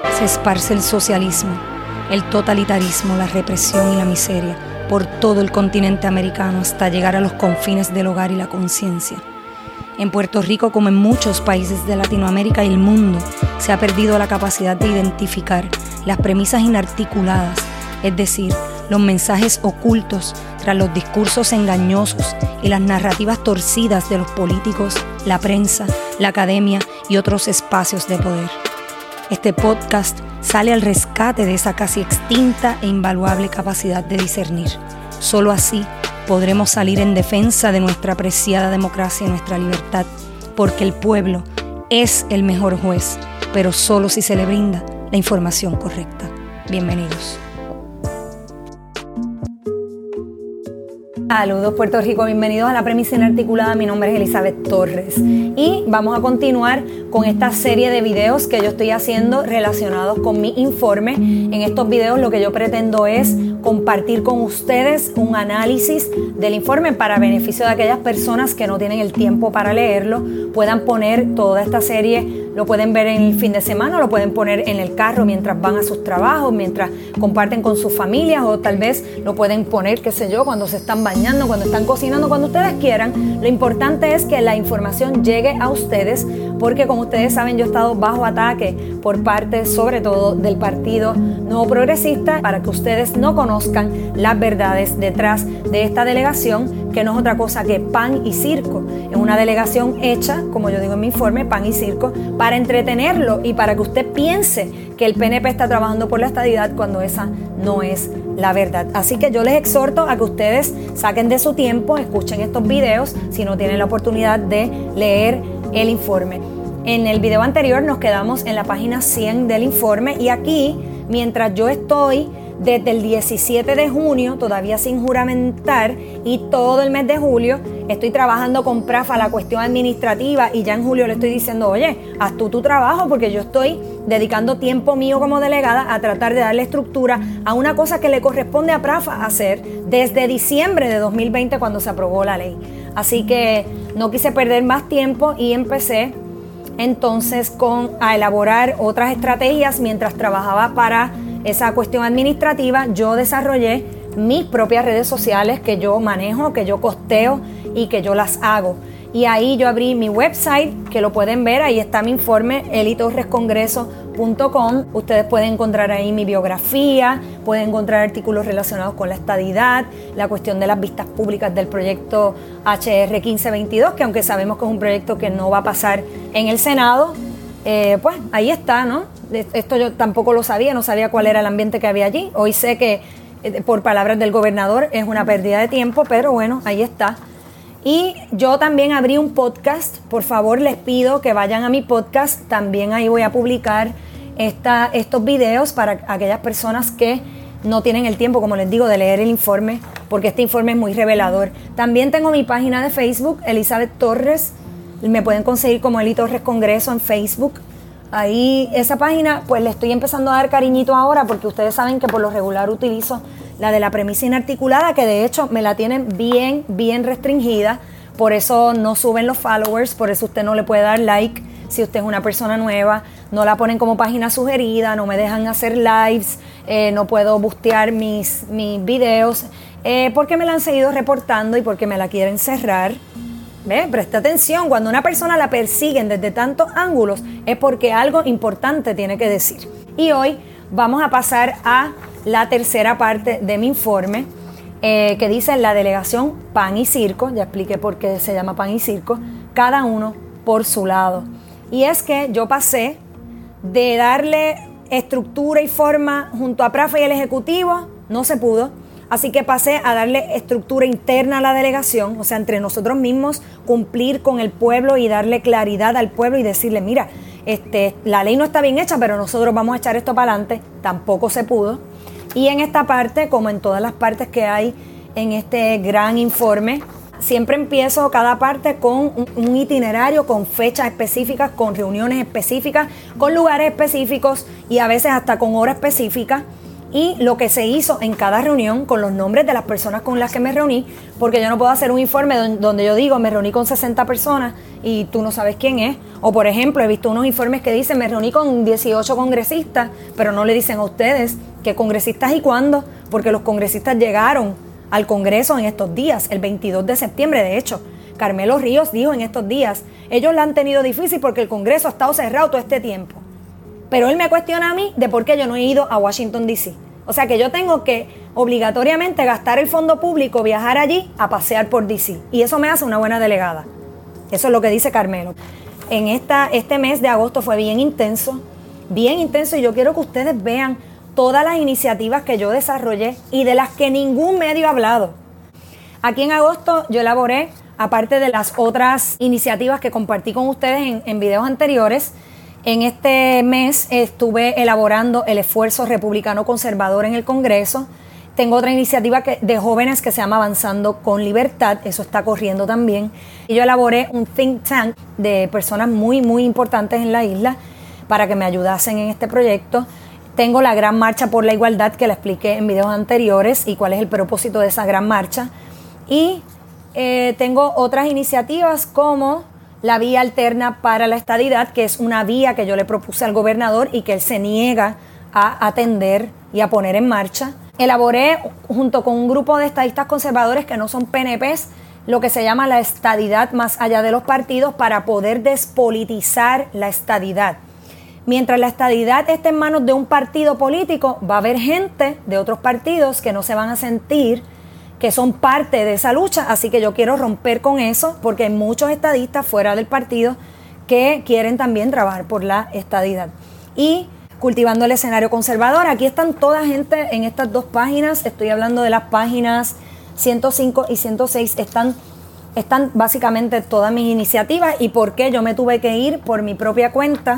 se esparce el socialismo, el totalitarismo, la represión y la miseria por todo el continente americano hasta llegar a los confines del hogar y la conciencia. En Puerto Rico, como en muchos países de Latinoamérica y el mundo, se ha perdido la capacidad de identificar las premisas inarticuladas, es decir, los mensajes ocultos tras los discursos engañosos y las narrativas torcidas de los políticos, la prensa, la academia y otros espacios de poder. Este podcast sale al rescate de esa casi extinta e invaluable capacidad de discernir. Solo así podremos salir en defensa de nuestra preciada democracia y nuestra libertad, porque el pueblo es el mejor juez, pero solo si se le brinda la información correcta. Bienvenidos. Saludos Puerto Rico, bienvenidos a La Premisa Inarticulada. Mi nombre es Elizabeth Torres y vamos a continuar con esta serie de videos que yo estoy haciendo relacionados con mi informe. En estos videos lo que yo pretendo es compartir con ustedes un análisis del informe para beneficio de aquellas personas que no tienen el tiempo para leerlo, puedan poner toda esta serie, lo pueden ver en el fin de semana, lo pueden poner en el carro mientras van a sus trabajos, mientras comparten con sus familias, o tal vez lo pueden poner, qué sé yo, cuando se están bañando, cuando están cocinando, cuando ustedes quieran. Lo importante es que la información llegue a ustedes, porque como ustedes saben, yo he estado bajo ataque por parte sobre todo del Partido Nuevo Progresista para que ustedes no conozcan las verdades detrás de esta delegación, que no es otra cosa que pan y circo. Es una delegación hecha, como yo digo en mi informe, pan y circo, para entretenerlo y para que usted piense que el PNP está trabajando por la estadidad cuando esa no es la verdad. Así que yo les exhorto a que ustedes saquen de su tiempo, escuchen estos videos si no tienen la oportunidad de leer el informe. En el video anterior nos quedamos en la página 100 del informe y aquí, mientras yo estoy desde el 17 de junio, todavía sin juramentar, y todo el mes de julio estoy trabajando con PRAFA la cuestión administrativa, y ya en julio le estoy diciendo, oye, haz tú tu trabajo, porque yo estoy dedicando tiempo mío como delegada a tratar de darle estructura a una cosa que le corresponde a PRAFA hacer desde diciembre de 2020 cuando se aprobó la ley. Así que no quise perder más tiempo y empecé entonces a elaborar otras estrategias mientras trabajaba para esa cuestión administrativa. Yo desarrollé mis propias redes sociales que yo manejo, que yo costeo y que yo las hago. Y ahí yo abrí mi website, que lo pueden ver, ahí está mi informe, elitorrescongreso.com. Ustedes pueden encontrar ahí mi biografía, pueden encontrar artículos relacionados con la estadidad, la cuestión de las vistas públicas del proyecto HR 1522, que aunque sabemos que es un proyecto que no va a pasar en el Senado, pues ahí está, ¿no? Esto yo tampoco lo sabía, no sabía cuál era el ambiente que había allí. Hoy sé que, por palabras del gobernador, es una pérdida de tiempo, pero bueno, ahí está. Y yo también abrí un podcast. Por favor, les pido que vayan a mi podcast. También ahí voy a publicar estos videos para aquellas personas que no tienen el tiempo, como les digo, de leer el informe, porque este informe es muy revelador. También tengo mi página de Facebook, Elizabeth Torres. Me pueden conseguir como Eli Torres Congreso en Facebook. Ahí, esa página, pues le estoy empezando a dar cariñito ahora, porque ustedes saben que por lo regular utilizo la de La Premisa Inarticulada, que de hecho me la tienen bien restringida. Por eso no suben los followers, por eso usted no le puede dar like si usted es una persona nueva. No la ponen como página sugerida, no me dejan hacer lives, no puedo bustear mis videos, porque me la han seguido reportando y porque me la quieren cerrar. ¿Ve? Presta atención, cuando una persona la persiguen desde tantos ángulos es porque algo importante tiene que decir. Y hoy vamos a pasar a la tercera parte de mi informe, que dice la delegación Pan y Circo. Ya expliqué por qué se llama Pan y Circo, cada uno por su lado. Y es que yo pasé de darle estructura y forma junto a PRAFA y el Ejecutivo, no se pudo. Así que pasé a darle estructura interna a la delegación, o sea, entre nosotros mismos, cumplir con el pueblo y darle claridad al pueblo y decirle, mira, la ley no está bien hecha, pero nosotros vamos a echar esto para adelante. Tampoco se pudo. Y en esta parte, como en todas las partes que hay en este gran informe, siempre empiezo cada parte con un itinerario, con fechas específicas, con reuniones específicas, con lugares específicos y a veces hasta con hora específica. y lo que se hizo en cada reunión con los nombres de las personas con las que me reuní, porque yo no puedo hacer un informe donde yo digo me reuní con 60 personas y tú no sabes quién es. O por ejemplo, he visto unos informes que dicen me reuní con 18 congresistas, pero no le dicen a ustedes qué congresistas y cuándo, porque los congresistas llegaron al Congreso en estos días, el 22 de septiembre. De hecho, Carmelo Ríos dijo en estos días, ellos la han tenido difícil porque el Congreso ha estado cerrado todo este tiempo. Pero él me cuestiona a mí de por qué yo no he ido a Washington, D.C. O sea que yo tengo que obligatoriamente gastar el fondo público, viajar allí a pasear por D.C. Y eso me hace una buena delegada. Eso es lo que dice Carmelo. En este mes de agosto fue bien intenso, y yo quiero que ustedes vean todas las iniciativas que yo desarrollé y de las que ningún medio ha hablado. Aquí en agosto yo elaboré, aparte de las otras iniciativas que compartí con ustedes en videos anteriores, en este mes estuve elaborando el esfuerzo republicano conservador en el Congreso. Tengo otra iniciativa de jóvenes que se llama Avanzando con Libertad, eso está corriendo también. Y yo elaboré un think tank de personas muy, muy importantes en la isla para que me ayudasen en este proyecto. Tengo la Gran Marcha por la Igualdad que la expliqué en videos anteriores y cuál es el propósito de esa gran marcha. Y tengo otras iniciativas como la vía alterna para la estadidad, que es una vía que yo le propuse al gobernador y que él se niega a atender y a poner en marcha. Elaboré junto con un grupo de estadistas conservadores que no son PNPs, lo que se llama la estadidad más allá de los partidos para poder despolitizar la estadidad. Mientras la estadidad esté en manos de un partido político, va a haber gente de otros partidos que no se van a sentir que son parte de esa lucha, así que yo quiero romper con eso porque hay muchos estadistas fuera del partido que quieren también trabajar por la estadidad. Y cultivando el escenario conservador, aquí están toda gente en estas dos páginas, estoy hablando de las páginas 105 y 106, están básicamente todas mis iniciativas y por qué yo me tuve que ir por mi propia cuenta.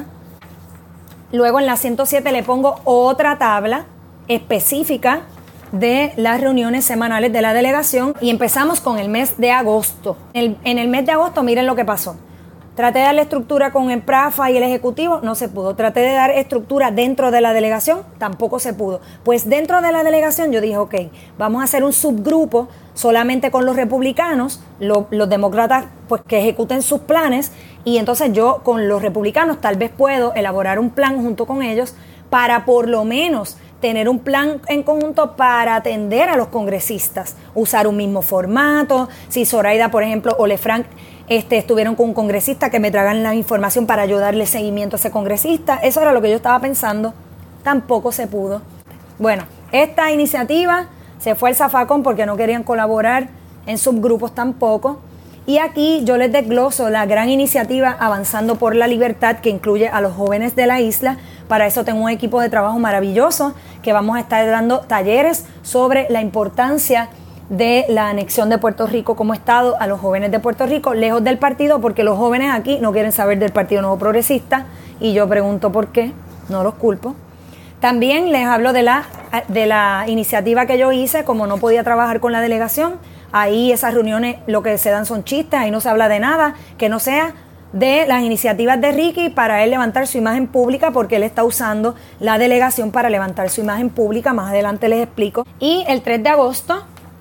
Luego en la 107 le pongo otra tabla específica de las reuniones semanales de la delegación y empezamos con el mes de agosto. En el mes de agosto, miren lo que pasó. Traté de darle estructura con el PRAFA y el Ejecutivo, no se pudo. Traté de dar estructura dentro de la delegación, tampoco se pudo. Pues dentro de la delegación yo dije, ok, vamos a hacer un subgrupo solamente con los republicanos, los demócratas pues que ejecuten sus planes y entonces yo con los republicanos tal vez puedo elaborar un plan junto con ellos para por lo menos tener un plan en conjunto para atender a los congresistas, usar un mismo formato. Si Zoraida, por ejemplo, o Lefranc estuvieron con un congresista, que me traigan la información para yo darle seguimiento a ese congresista. Eso era lo que yo estaba pensando. Tampoco se pudo. Bueno, esta iniciativa se fue al zafacón porque no querían colaborar en subgrupos tampoco. Y aquí yo les desgloso la gran iniciativa Avanzando por la Libertad, que incluye a los jóvenes de la isla. Para eso tengo un equipo de trabajo maravilloso que vamos a estar dando talleres sobre la importancia de la anexión de Puerto Rico como Estado a los jóvenes de Puerto Rico, lejos del partido, porque los jóvenes aquí no quieren saber del Partido Nuevo Progresista y yo pregunto por qué, no los culpo. También les hablo de la iniciativa que yo hice, como no podía trabajar con la delegación, ahí esas reuniones lo que se dan son chistes, ahí no se habla de nada que no sea de las iniciativas de Ricky para él levantar su imagen pública, porque él está usando la delegación para levantar su imagen pública, más adelante les explico. Y el 3 de agosto,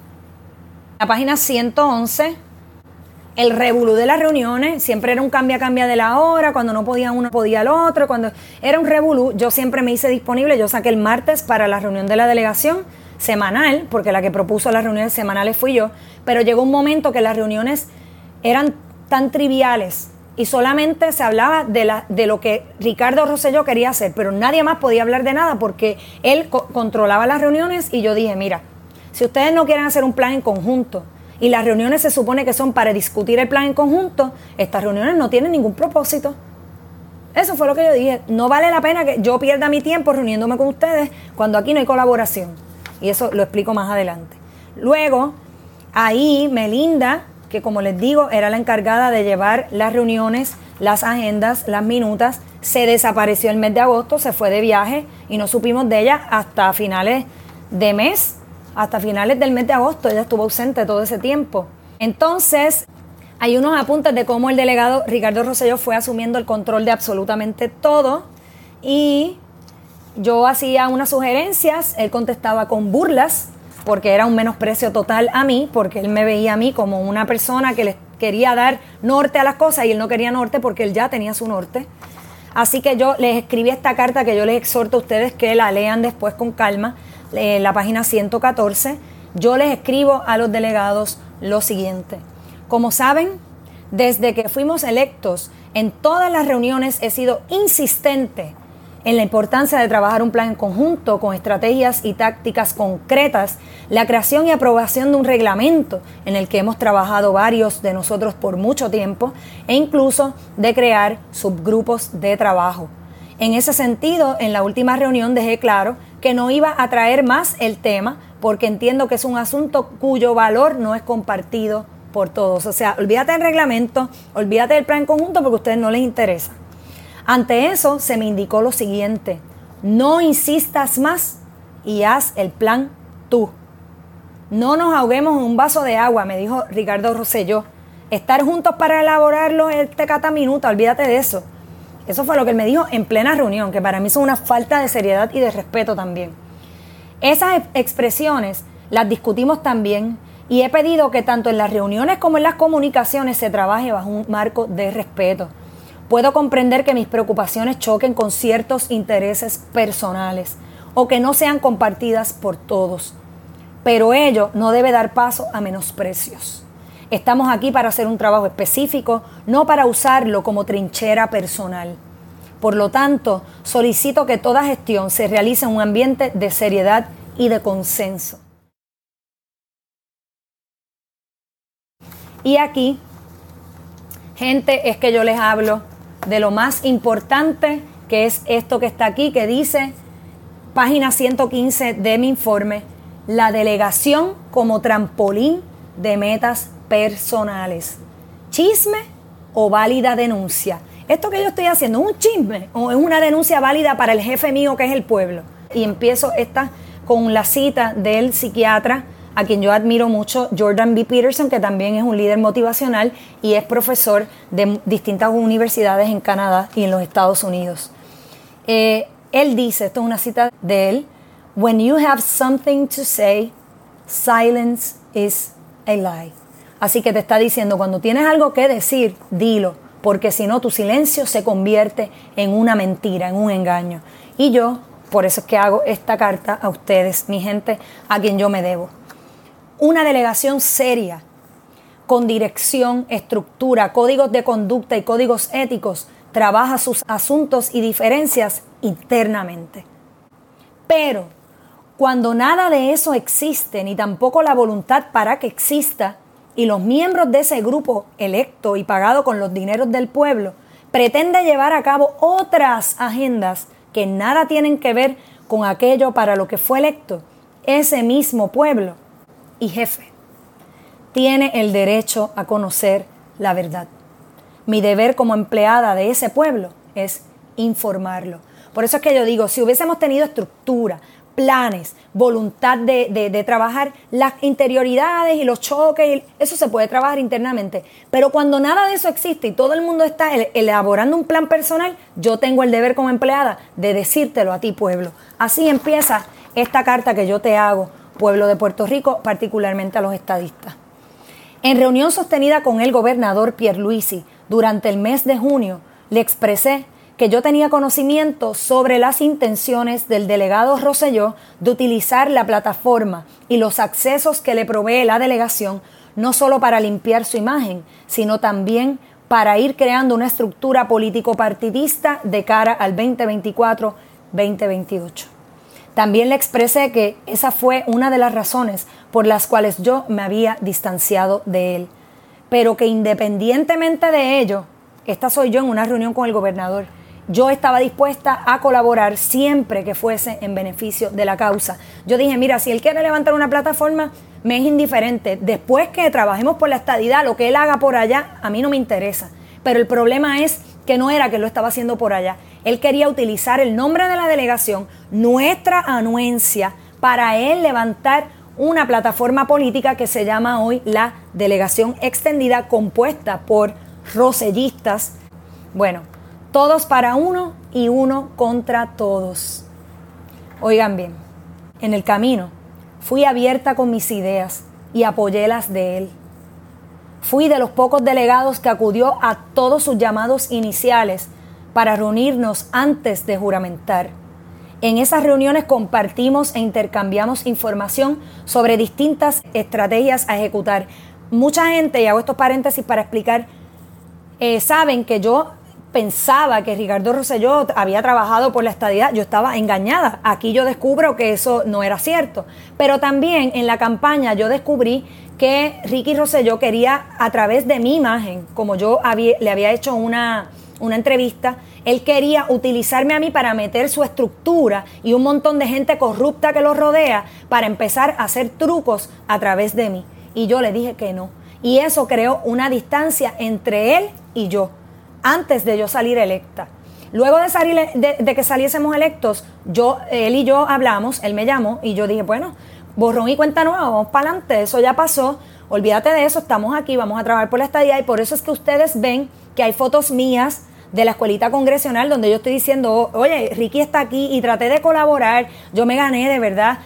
la página 111, el revolú de las reuniones, siempre era un cambia de la hora, cuando no podía uno podía el otro, cuando era un revolú, yo siempre me hice disponible, yo saqué el martes para la reunión de la delegación semanal, porque la que propuso las reuniones semanales fui yo, pero llegó un momento que las reuniones eran tan triviales y solamente se hablaba de lo que Ricardo Rosselló quería hacer, pero nadie más podía hablar de nada porque él controlaba las reuniones y yo dije, mira, si ustedes no quieren hacer un plan en conjunto y las reuniones se supone que son para discutir el plan en conjunto, estas reuniones no tienen ningún propósito. Eso fue lo que yo dije, no vale la pena que yo pierda mi tiempo reuniéndome con ustedes cuando aquí no hay colaboración. Y eso lo explico más adelante. Luego, ahí Melinda, que como les digo, era la encargada de llevar las reuniones, las agendas, las minutas, se desapareció el mes de agosto, se fue de viaje y no supimos de ella hasta finales de mes, hasta finales del mes de agosto. Ella estuvo ausente todo ese tiempo. Entonces, hay unos apuntes de cómo el delegado Ricardo Rosselló fue asumiendo el control de absolutamente todo y yo hacía unas sugerencias, él contestaba con burlas, porque era un menosprecio total a mí, porque él me veía a mí como una persona que les quería dar norte a las cosas y él no quería norte porque él ya tenía su norte. Así que yo les escribí esta carta que yo les exhorto a ustedes que la lean después con calma, la página 114. Yo les escribo a los delegados lo siguiente. Como saben, desde que fuimos electos, en todas las reuniones he sido insistente en la importancia de trabajar un plan en conjunto con estrategias y tácticas concretas, la creación y aprobación de un reglamento en el que hemos trabajado varios de nosotros por mucho tiempo e incluso de crear subgrupos de trabajo. En ese sentido, en la última reunión dejé claro que no iba a traer más el tema porque entiendo que es un asunto cuyo valor no es compartido por todos. O sea, olvídate del reglamento, olvídate del plan en conjunto porque a ustedes no les interesa. Ante eso se me indicó lo siguiente: no insistas más y haz el plan tú. No nos ahoguemos en un vaso de agua, me dijo Ricardo Rosselló. Estar juntos para elaborarlo este cataminuta, olvídate de eso. Eso fue lo que él me dijo en plena reunión, que para mí son una falta de seriedad y de respeto también. Esas expresiones las discutimos también y he pedido que tanto en las reuniones como en las comunicaciones se trabaje bajo un marco de respeto. Puedo comprender que mis preocupaciones choquen con ciertos intereses personales o que no sean compartidas por todos, pero ello no debe dar paso a menosprecios. Estamos aquí para hacer un trabajo específico, no para usarlo como trinchera personal. Por lo tanto, solicito que toda gestión se realice en un ambiente de seriedad y de consenso. Y aquí, gente, es que yo les hablo de lo más importante, que es esto que está aquí, que dice, página 115 de mi informe, la delegación como trampolín de metas personales. ¿Chisme o válida denuncia? Esto que yo estoy haciendo, ¿es un chisme o es una denuncia válida para el jefe mío que es el pueblo? Y empiezo esta con la cita del psiquiatra a quien yo admiro mucho, Jordan B. Peterson, que también es un líder motivacional y es profesor de distintas universidades en Canadá y en los Estados Unidos. Él dice, esto es una cita de él, "When you have something to say, silence is a lie." Así que te está diciendo, cuando tienes algo que decir, dilo, porque si no tu silencio se convierte en una mentira, en un engaño. Y yo, por eso es que hago esta carta a ustedes, mi gente, a quien yo me debo. Una delegación seria, con dirección, estructura, códigos de conducta y códigos éticos, trabaja sus asuntos y diferencias internamente. Pero cuando nada de eso existe, ni tampoco la voluntad para que exista, y los miembros de ese grupo electo y pagado con los dineros del pueblo pretende llevar a cabo otras agendas que nada tienen que ver con aquello para lo que fue electo, ese mismo pueblo y jefe tiene el derecho a conocer la verdad. Mi deber como empleada de ese pueblo es informarlo. Por eso es que yo digo, si hubiésemos tenido estructura, planes, voluntad de trabajar las interioridades y los choques, eso se puede trabajar internamente. Pero cuando nada de eso existe y todo el mundo está elaborando un plan personal, yo tengo el deber como empleada de decírtelo a ti, pueblo. Así empieza esta carta que yo te hago, pueblo de Puerto Rico, particularmente a los estadistas. En reunión sostenida con el gobernador Pierluisi durante el mes de junio, le expresé que yo tenía conocimiento sobre las intenciones del delegado Rosselló de utilizar la plataforma y los accesos que le provee la delegación, no solo para limpiar su imagen, sino también para ir creando una estructura político-partidista de cara al 2024-2028. También le expresé que esa fue una de las razones por las cuales yo me había distanciado de él, pero que independientemente de ello, esta soy yo en una reunión con el gobernador, yo estaba dispuesta a colaborar siempre que fuese en beneficio de la causa. Yo dije, mira, si él quiere levantar una plataforma, me es indiferente. Después que trabajemos por la estadidad, lo que él haga por allá, a mí no me interesa. Pero el problema es que no era que lo estaba haciendo por allá. Él quería utilizar el nombre de la delegación, nuestra anuencia, para él levantar una plataforma política que se llama hoy la Delegación Extendida, compuesta por rosellistas. Bueno, todos para uno y uno contra todos. Oigan bien, en el camino fui abierta con mis ideas y apoyé las de él. Fui de los pocos delegados que acudió a todos sus llamados iniciales para reunirnos antes de juramentar. En esas reuniones compartimos e intercambiamos información sobre distintas estrategias a ejecutar. Mucha gente, y hago estos paréntesis para explicar, saben que yo pensaba que Ricardo Rosselló había trabajado por la estadidad. Yo estaba engañada. Aquí yo descubro que eso no era cierto. Pero también en la campaña yo descubrí que Ricky Rosselló quería, a través de mi imagen, como yo le había hecho una entrevista, él quería utilizarme a mí para meter su estructura y un montón de gente corrupta que lo rodea para empezar a hacer trucos a través de mí. Y yo le dije que no. Y eso creó una distancia entre él y yo, antes de yo salir electa. Luego de que saliésemos electos, él y yo hablamos, él me llamó y yo dije, bueno, borrón y cuenta nueva, vamos para adelante, eso ya pasó, olvídate de eso, estamos aquí, vamos a trabajar por la estadidad. Y por eso es que ustedes ven que hay fotos mías de la escuelita congresional donde yo estoy diciendo, oye, Ricky está aquí y traté de colaborar, yo me gané de verdad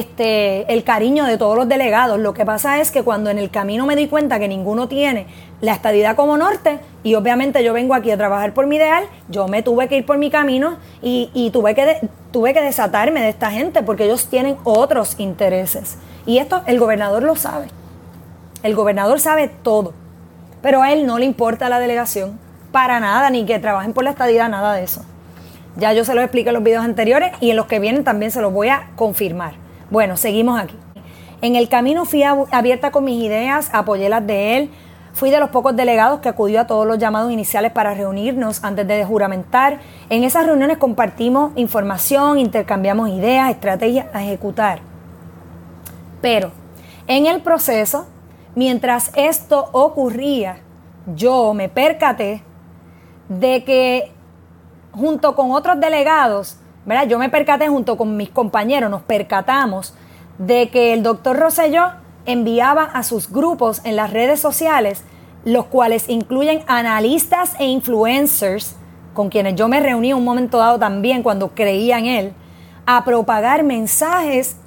el cariño de todos los delegados. Lo que pasa es que cuando en el camino me di cuenta que ninguno tiene la estadidad como norte, y obviamente yo vengo aquí a trabajar por mi ideal, yo me tuve que ir por mi camino y tuve que desatarme de esta gente porque ellos tienen otros intereses. Y esto el gobernador lo sabe. El gobernador sabe todo, pero a él no le importa la delegación para nada, ni que trabajen por la estadidad, nada de eso. Ya yo se los expliqué en los videos anteriores y en los que vienen también se los voy a confirmar. Bueno, seguimos aquí. En el camino fui abierta con mis ideas, apoyé las de él. Fui de los pocos delegados que acudió a todos los llamados iniciales para reunirnos antes de juramentar. En esas reuniones compartimos información, intercambiamos ideas, estrategias a ejecutar. Pero en el proceso, mientras esto ocurría, yo me percaté de que junto con otros delegados, ¿verdad? Yo me percaté junto con mis compañeros, nos percatamos de que el doctor Rosselló enviaba a sus grupos en las redes sociales, los cuales incluyen analistas e influencers, con quienes yo me reuní en un momento dado también cuando creía en él, a propagar mensajes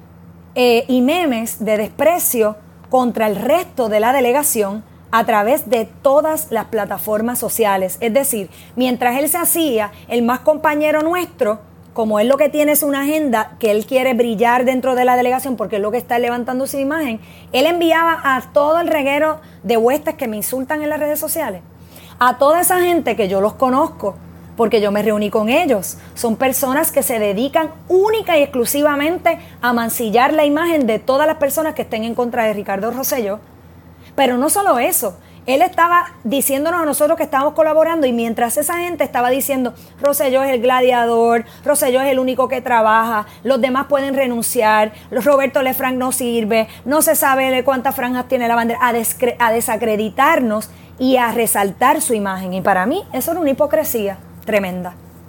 y memes de desprecio contra el resto de la delegación a través de todas las plataformas sociales. Es decir, mientras él se hacía el más compañero nuestro, como él lo que tiene es una agenda que él quiere brillar dentro de la delegación porque es lo que está levantando su imagen, él enviaba a todo el reguero de huestes que me insultan en las redes sociales, a toda esa gente que yo los conozco porque yo me reuní con ellos. Son personas que se dedican única y exclusivamente a mancillar la imagen de todas las personas que estén en contra de Ricardo Rosselló. Pero no solo eso, él estaba diciéndonos a nosotros que estábamos colaborando y mientras esa gente estaba diciendo Rosselló es el gladiador, Rosselló es el único que trabaja, los demás pueden renunciar, Roberto Lefranc no sirve, no se sabe cuántas franjas tiene la bandera, a desacreditarnos y a resaltar su imagen. Y para mí eso era una hipocresía tremenda.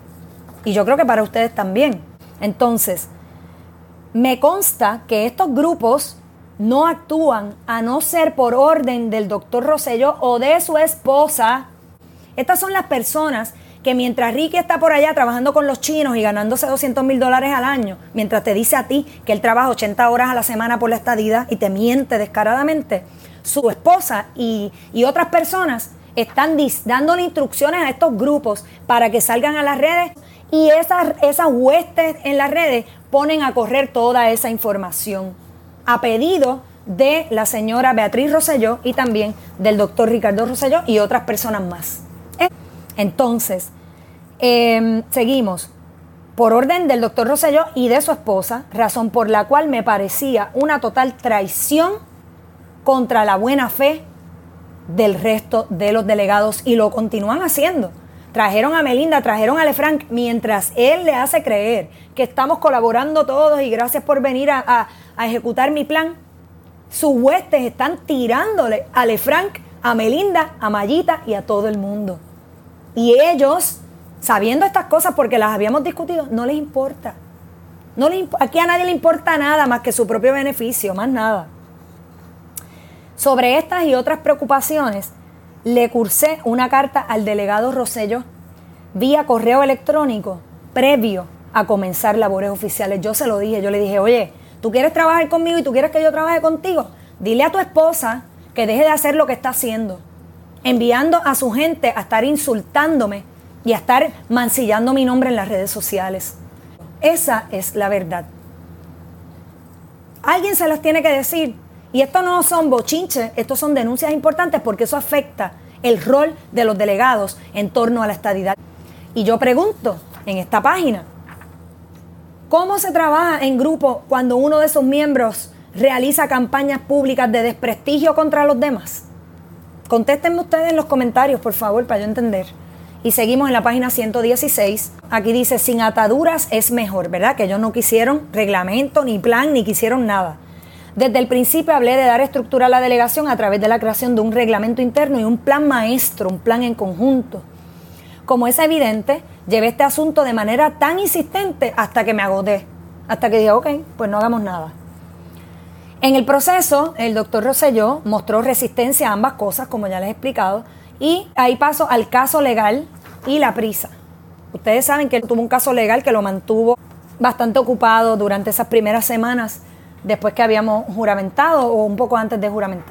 Y yo creo que para ustedes también. Entonces, me consta que estos grupos no actúan a no ser por orden del doctor Rosselló o de su esposa. Estas son las personas que mientras Ricky está por allá trabajando con los chinos y ganándose $200,000 al año, mientras te dice a ti que él trabaja 80 horas a la semana por la estadidad y te miente descaradamente, su esposa y otras personas están dándole instrucciones a estos grupos para que salgan a las redes y esas huestes en las redes ponen a correr toda esa información a pedido de la señora Beatriz Rosselló y también del doctor Ricardo Rosselló y otras personas más. Entonces, seguimos. Por orden del doctor Rosselló y de su esposa, razón por la cual me parecía una total traición contra la buena fe del resto de los delegados y lo continúan haciendo. Trajeron a Melinda, trajeron a Lefranc, mientras él le hace creer que estamos colaborando todos y gracias por venir a ejecutar mi plan. Sus huestes están tirándole a Lefranc, a Melinda, a Mayita y a todo el mundo. Y ellos, sabiendo estas cosas porque las habíamos discutido, no les importa. Aquí a nadie le importa nada más que su propio beneficio, más nada. Sobre estas y otras preocupaciones, le cursé una carta al delegado Rosselló vía correo electrónico previo a comenzar labores oficiales. Yo se lo dije, yo le dije, oye, ¿tú quieres trabajar conmigo y tú quieres que yo trabaje contigo? Dile a tu esposa que deje de hacer lo que está haciendo, enviando a su gente a estar insultándome y a estar mancillando mi nombre en las redes sociales. Esa es la verdad. Alguien se las tiene que decir. Y esto no son bochinches, estos son denuncias importantes porque eso afecta el rol de los delegados en torno a la estadidad. Y yo pregunto en esta página, ¿cómo se trabaja en grupo cuando uno de sus miembros realiza campañas públicas de desprestigio contra los demás? Contéstenme ustedes en los comentarios, por favor, para yo entender. Y seguimos en la página 116. Aquí dice, sin ataduras es mejor, ¿verdad? Que ellos no quisieron reglamento, ni plan, ni quisieron nada. Desde el principio hablé de dar estructura a la delegación a través de la creación de un reglamento interno y un plan maestro, un plan en conjunto. Como es evidente, llevé este asunto de manera tan insistente hasta que me agoté, hasta que dije, ok, pues no hagamos nada. En el proceso, el doctor Rosselló mostró resistencia a ambas cosas, como ya les he explicado, y ahí paso al caso legal y la prisa. Ustedes saben que él tuvo un caso legal que lo mantuvo bastante ocupado durante esas primeras semanas después que habíamos juramentado o un poco antes de juramentar.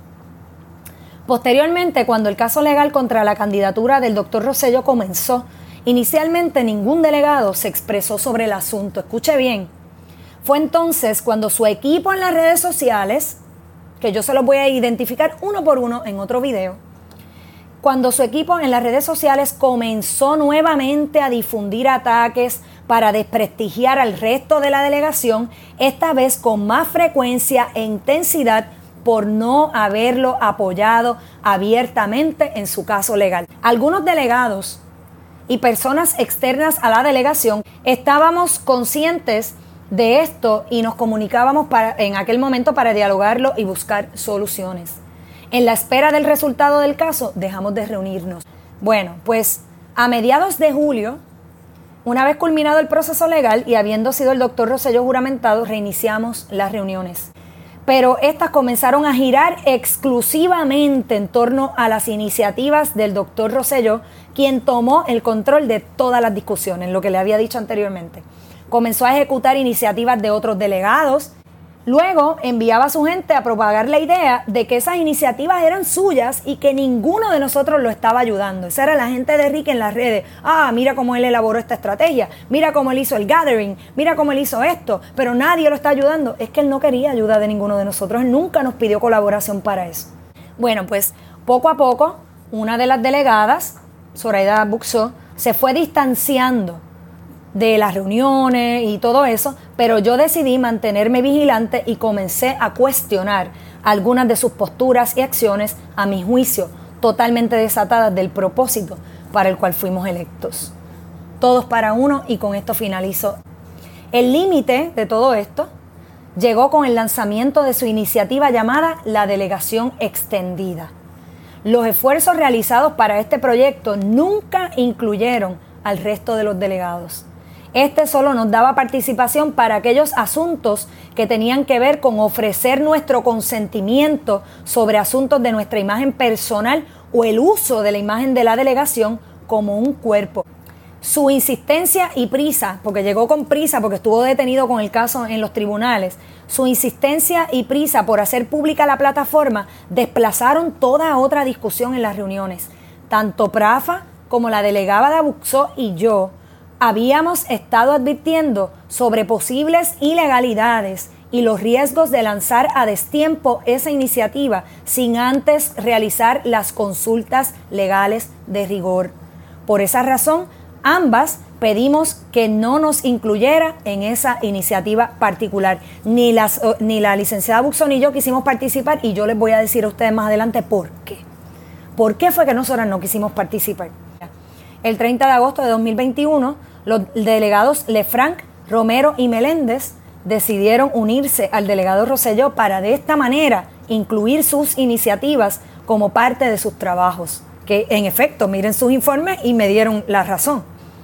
Posteriormente, cuando el caso legal contra la candidatura del doctor Rosselló comenzó, inicialmente ningún delegado se expresó sobre el asunto. Escuche bien. Fue entonces cuando su equipo en las redes sociales, que yo se los voy a identificar uno por uno en otro video, cuando su equipo en las redes sociales comenzó nuevamente a difundir ataques para desprestigiar al resto de la delegación, esta vez con más frecuencia e intensidad por no haberlo apoyado abiertamente en su caso legal. Algunos delegados y personas externas a la delegación estábamos conscientes de esto y nos comunicábamos en aquel momento para dialogarlo y buscar soluciones. En la espera del resultado del caso, dejamos de reunirnos. Bueno, pues a mediados de julio, una vez culminado el proceso legal y habiendo sido el doctor Rosselló juramentado, reiniciamos las reuniones. Pero estas comenzaron a girar exclusivamente en torno a las iniciativas del doctor Rosselló, quien tomó el control de todas las discusiones, lo que le había dicho anteriormente. Comenzó a ejecutar iniciativas de otros delegados. Luego enviaba a su gente a propagar la idea de que esas iniciativas eran suyas y que ninguno de nosotros lo estaba ayudando. Esa era la gente de Ricky en las redes. Ah, mira cómo él elaboró esta estrategia, mira cómo él hizo el gathering, mira cómo él hizo esto, pero nadie lo está ayudando. Es que él no quería ayuda de ninguno de nosotros, él nunca nos pidió colaboración para eso. Bueno, pues poco a poco, una de las delegadas, Zoraida Buxó, se fue distanciando de las reuniones y todo eso, pero yo decidí mantenerme vigilante y comencé a cuestionar algunas de sus posturas y acciones, a mi juicio, totalmente desatadas del propósito para el cual fuimos electos. Todos para uno, y con esto finalizo. El límite de todo esto llegó con el lanzamiento de su iniciativa llamada la Delegación Extendida. Los esfuerzos realizados para este proyecto nunca incluyeron al resto de los delegados. Este solo nos daba participación para aquellos asuntos que tenían que ver con ofrecer nuestro consentimiento sobre asuntos de nuestra imagen personal o el uso de la imagen de la delegación como un cuerpo. Su insistencia y prisa, porque llegó con prisa, porque estuvo detenido con el caso en los tribunales, su insistencia y prisa por hacer pública la plataforma desplazaron toda otra discusión en las reuniones. Tanto Prafa como la delegada Buxó y yo habíamos estado advirtiendo sobre posibles ilegalidades y los riesgos de lanzar a destiempo esa iniciativa sin antes realizar las consultas legales de rigor. Por esa razón, ambas pedimos que no nos incluyera en esa iniciativa particular. Ni la licenciada Buxó ni yo quisimos participar, y yo les voy a decir a ustedes más adelante por qué. ¿Por qué fue que nosotras no quisimos participar? El 30 de agosto de 2021, los delegados Lefranc, Romero y Meléndez decidieron unirse al delegado Rosselló para de esta manera incluir sus iniciativas como parte de sus trabajos, que en efecto miren sus informes y me dieron la razón.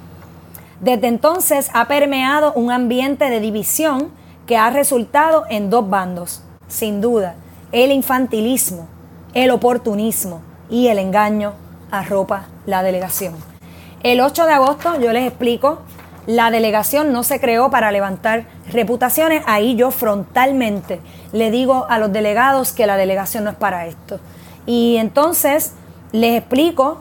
Desde entonces ha permeado un ambiente de división que ha resultado en dos bandos, sin duda, el infantilismo, el oportunismo y el engaño arropa la delegación. El 8 de agosto yo les explico La delegación no se creó para levantar reputaciones. Ahí yo frontalmente le digo a los delegados que la delegación no es para esto. Y entonces les explico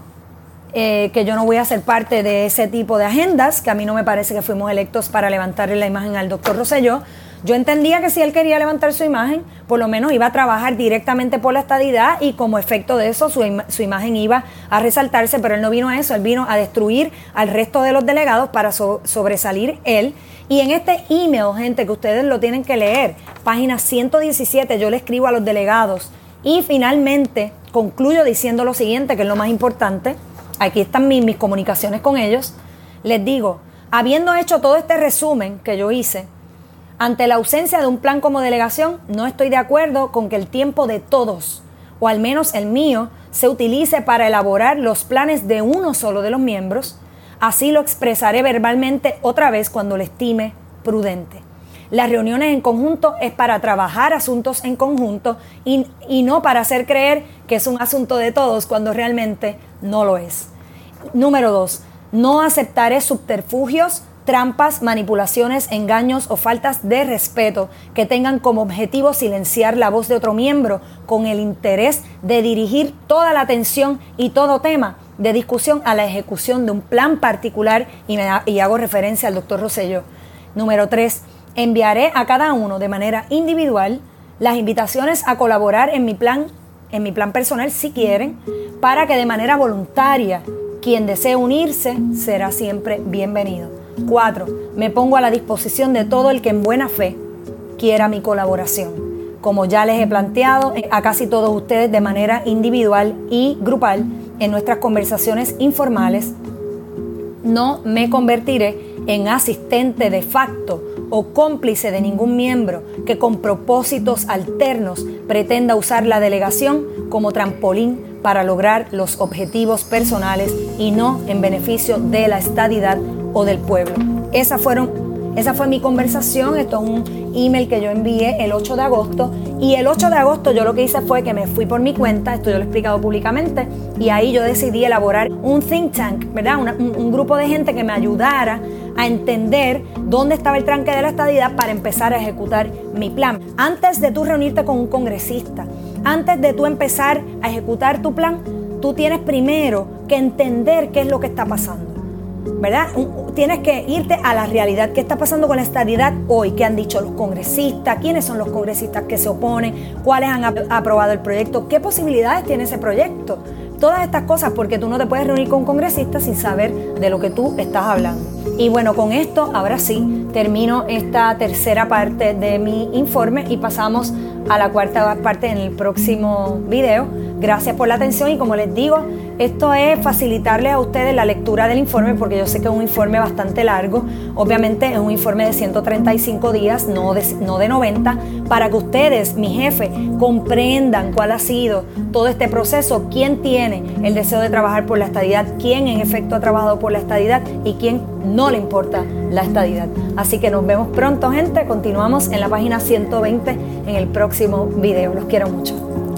que yo no voy a ser parte de ese tipo de agendas, que a mí no me parece que fuimos electos para levantarle la imagen al doctor Rosselló. Yo entendía que si él quería levantar su imagen, por lo menos iba a trabajar directamente por la estadidad y como efecto de eso su imagen iba a resaltarse, pero él no vino a eso, él vino a destruir al resto de los delegados para sobresalir él. Y en este email, gente, que ustedes lo tienen que leer, página 117, yo le escribo a los delegados y finalmente concluyo diciendo lo siguiente, que es lo más importante. Aquí están mis comunicaciones con ellos. Les digo, habiendo hecho todo este resumen que yo hice, ante la ausencia de un plan como delegación, no estoy de acuerdo con que el tiempo de todos, o al menos el mío, se utilice para elaborar los planes de uno solo de los miembros. Así lo expresaré verbalmente otra vez cuando lo estime prudente. Las reuniones en conjunto es para trabajar asuntos en conjunto y no para hacer creer que es un asunto de todos cuando realmente no lo es. Número 2. No aceptaré subterfugios, trampas, manipulaciones, engaños o faltas de respeto que tengan como objetivo silenciar la voz de otro miembro con el interés de dirigir toda la atención y todo tema de discusión a la ejecución de un plan particular y hago referencia al doctor Rosselló. Número 3. Enviaré a cada uno de manera individual las invitaciones a colaborar en mi plan personal si quieren, para que de manera voluntaria quien desee unirse será siempre bienvenido. 4. Me pongo a la disposición de todo el que en buena fe quiera mi colaboración. Como ya les he planteado a casi todos ustedes de manera individual y grupal en nuestras conversaciones informales, no me convertiré en asistente de facto o cómplice de ningún miembro que con propósitos alternos pretenda usar la delegación como trampolín para lograr los objetivos personales y no en beneficio de la estadidad o del pueblo. Esa fue mi conversación. Esto es un email que yo envié el 8 de agosto y el 8 de agosto yo lo que hice fue que me fui por mi cuenta, esto yo lo he explicado públicamente, y ahí yo decidí elaborar un think tank, ¿verdad? Un grupo de gente que me ayudara a entender dónde estaba el tranque de la estadidad para empezar a ejecutar mi plan. Antes de tú reunirte con un congresista, antes de tú empezar a ejecutar tu plan, tú tienes primero que entender qué es lo que está pasando, ¿verdad? Tienes que irte a la realidad. ¿Qué está pasando con la estadidad hoy? ¿Qué han dicho los congresistas? ¿Quiénes son los congresistas que se oponen? ¿Cuáles han aprobado el proyecto? ¿Qué posibilidades tiene ese proyecto? Todas estas cosas, porque tú no te puedes reunir con un congresista sin saber de lo que tú estás hablando. Y bueno, con esto, ahora sí, termino esta tercera parte de mi informe y pasamos a la cuarta parte en el próximo video. Gracias por la atención y como les digo, esto es facilitarles a ustedes la lectura del informe porque yo sé que es un informe bastante largo. Obviamente es un informe de 135 días, no de 90, para que ustedes, mi jefe, comprendan cuál ha sido todo este proceso, quién tiene el deseo de trabajar por la estadidad, quién en efecto ha trabajado por la estadidad y quién no le importa la estadidad. Así que nos vemos pronto, gente. Continuamos en la página 120 en el próximo video. Los quiero mucho.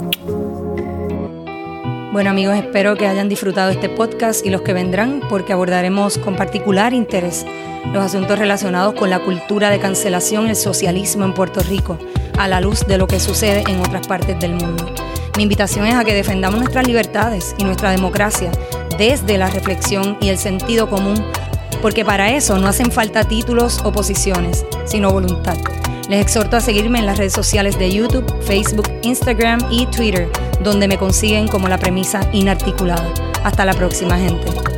Bueno amigos, espero que hayan disfrutado este podcast y los que vendrán, porque abordaremos con particular interés los asuntos relacionados con la cultura de cancelación y el socialismo en Puerto Rico, a la luz de lo que sucede en otras partes del mundo. Mi invitación es a que defendamos nuestras libertades y nuestra democracia desde la reflexión y el sentido común, porque para eso no hacen falta títulos o posiciones, sino voluntad. Les exhorto a seguirme en las redes sociales de YouTube, Facebook, Instagram y Twitter, donde me consiguen como La Premisa Inarticulada. Hasta la próxima, gente.